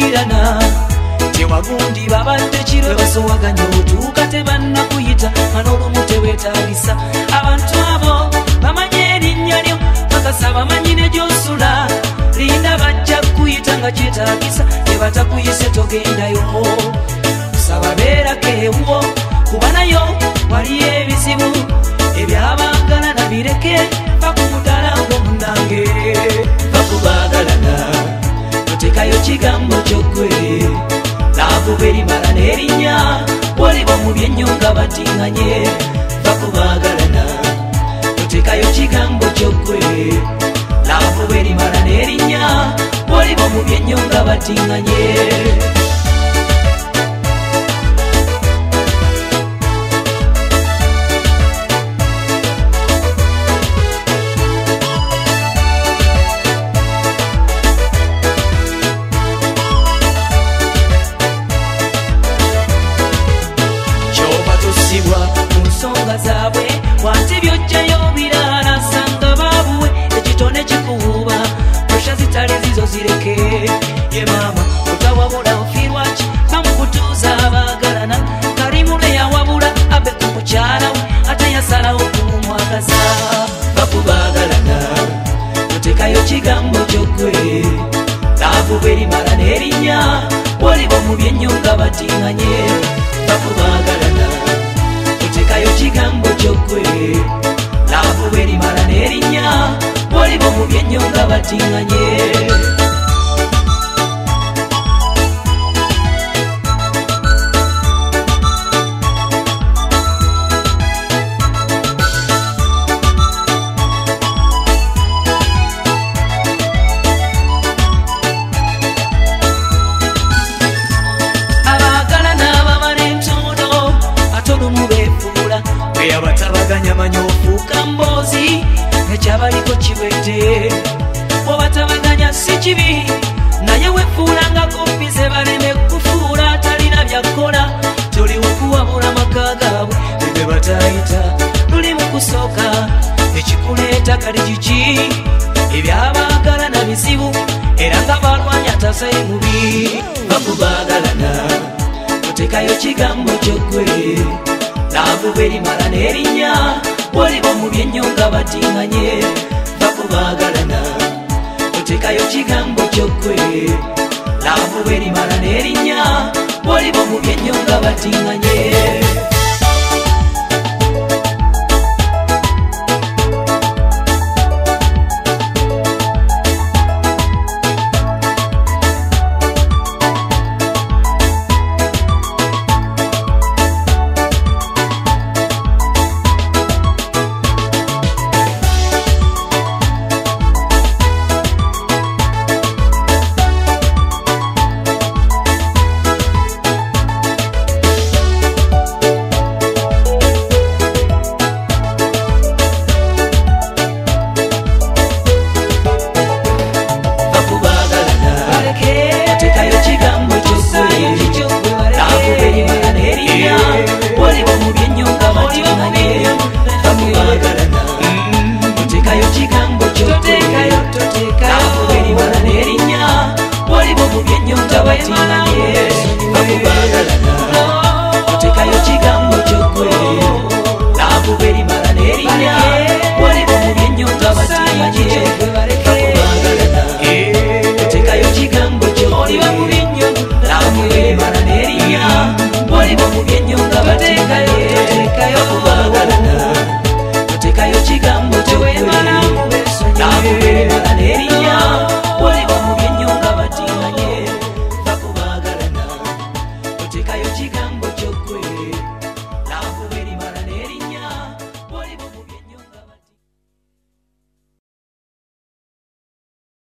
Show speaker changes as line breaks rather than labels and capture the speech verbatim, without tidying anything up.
muwulirana tewagundi babadde kirwe basowaganya otuuka tebanna kuyita manolumu tewetagisa abantu abo bamanye erinnya lyo bakasa bamanyine gyosula linda bajja kuyita nga kyetagisa tebatakuyise togendayo saba beerako ewuwo kuba nayo waliyo ebizibu ebyabagala nabireke bakumudala ng'omunange bakubaagalana totekayo kigambo kyokwe laavu berimala n'erinnya wolibo mu byennyo nga batiŋŋanye bakubaagalana totekayo kigambo kyokwe laavu berimala n'erinnya wolibo mu byennyo nga batiŋŋanye nsonga zaabwe wante byojjayo birala sanga baabuwe ekitone kikuwuba prosha zitali zizo zireke ye maama otawabula ofiirwaki bamukutuuza abaagalana kalimule yawabula abe ku mukyala we ate yasalawo kumumwagaza bakubaagalana otekayo kigambo kyokwe laavu berimala n'erinnya wolibo mu byennyo nga batiŋŋanye bakubaagalana tekayo kigambo kyokwe laavu berimala n'erinnya wolibo mu byennyo nga batiŋŋanye abatabaganya manya ofuuka mboozi ekyabaliko kiwedde obatabaganya si kibi naye wefuula nga kompize baleme kufuula talina byakola toliwo kuwabula maka gaabwe ebe batayita luli mu kusooka ekikuleeta kali kiki ebyabaagala na bizibu era nga balwanya tasaye mubi bakubaagalana otekayo kigambo kyokwe laavu berimala n'erinnya wolibo mu byennyo nga batiŋŋanye bakubaagalana otekayo kigambo kyokwe laavu berimala n'erinnya wolibo mu byennyo nga batiŋŋanye